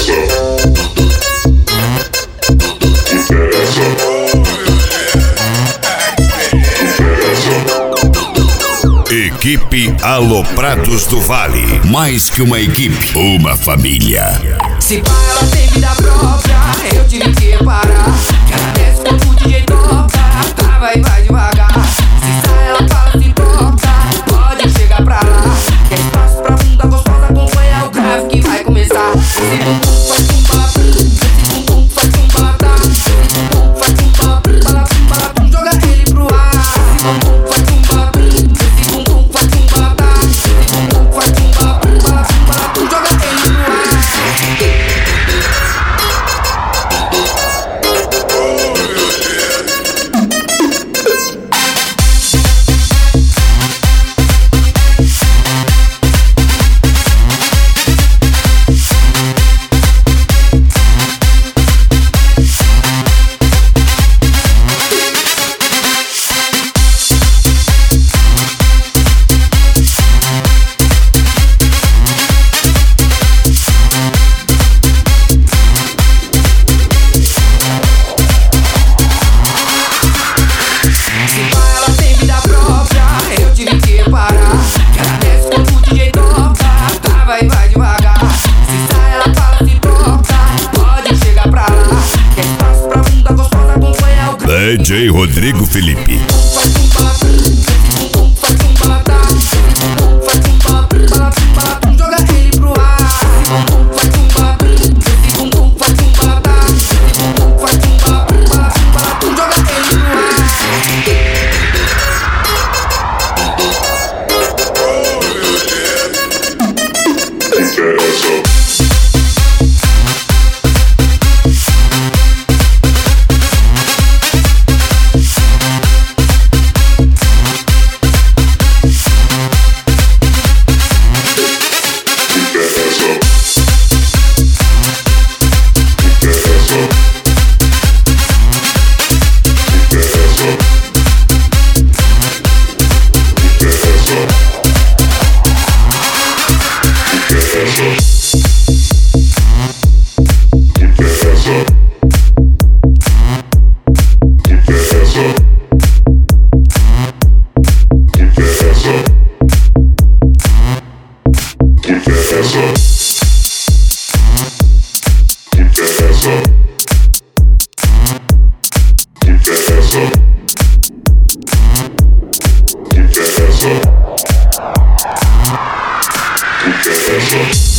Equipe Aloprados do Vale. Mais que uma equipe, uma família. Se pá, ela tem vida própria, eu tive que reparar que ela desce quando o DJ toca, trava e vai devagar. Se sai, ela fala, se importa, pode chegar pra lá. Quer espaço pra bunda gostosa, acompanha o grave que vai começar. Esse bumbum faz tumba, esse bumbum faz tumba, esse bumbum faz tumba, balatum, joga ele pro ar. Esse bumbum faz tumba, esse bumbum faz tumba, esse bumbum faz tumba, balatum, joga ele pro ar. DJ Rodrigo Felipe. Interessa.